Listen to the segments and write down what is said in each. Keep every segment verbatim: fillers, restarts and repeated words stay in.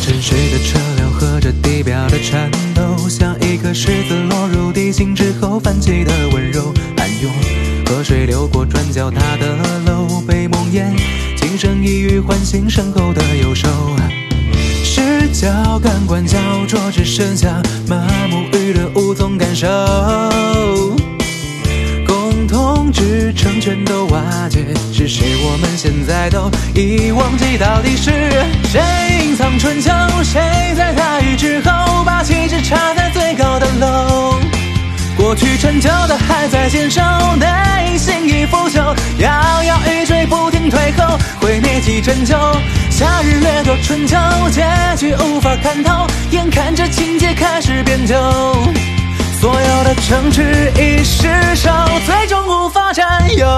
沉睡的车辆和着地表的颤抖，像一颗石子落入地心之后泛起的温柔暗涌。河水流过转角塔的楼，被梦魇轻声一语唤醒身后的忧愁。视角感官焦灼，只剩下麻木愚钝无从感受。共同支撑全都瓦解，只是我们现在都已忘记到底是谁隐藏春秋，谁在大雨之后把旗帜插在最高的楼。过去成就的还在坚守，内心已腐朽，摇摇欲坠不停退后，毁灭即拯救。夏日掠夺春秋，结局无法看透，眼看着情节开始变旧，所有的城池已失守，最终无法占有。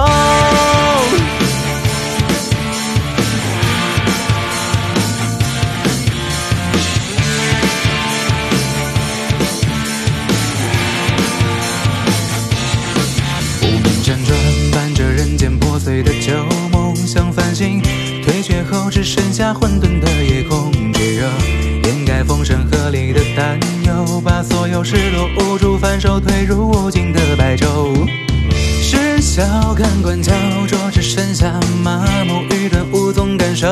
辗转伴着人间破碎的旧梦，像繁星退却后只剩下混沌的夜空炙热，掩盖风声鹤唳的担忧，把所有失落无助反手推入无尽的白昼。视角感官焦灼，只剩下麻木愚钝无从感受。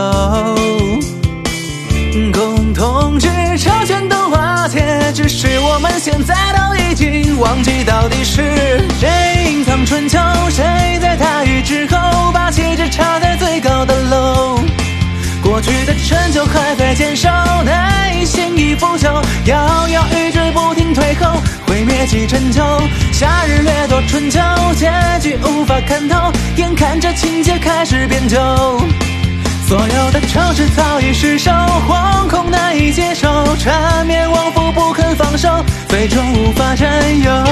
共同支撑全都瓦解，只是我们现在都已经忘记到底是谁隐藏春秋，谁在大雨之后把旗帜插在最高的楼。过去的成就还在坚守，内心已腐朽，摇摇欲坠不停退后，毁灭即拯救。夏日掠夺春秋，结局无法看透，眼看着情节开始变旧，所有的城市早已失守，惶恐难以接受，缠绵往复不肯放手，最终无法占有。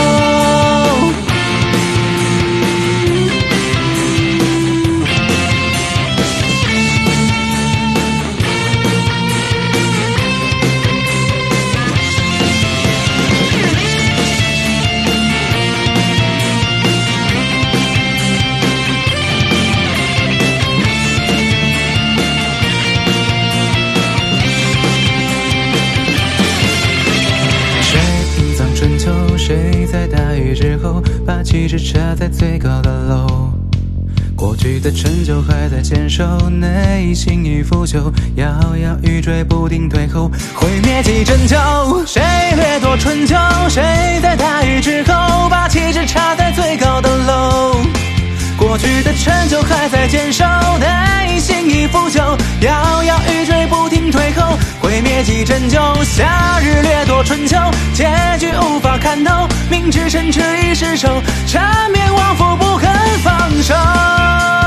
谁在大雨之后把旗帜插在最高的楼？过去的成就还在坚守，内心已腐朽，摇摇欲坠不停退后，毁灭即拯救。谁掠夺春秋，谁在大雨之后把旗帜插在最高的楼？过去的成就还在坚守，内心已腐朽，摇摇欲坠不停退后，毁灭即拯救。夏日掠夺春秋，结局无法看透，明知城池已失守，缠绵往复不肯放手。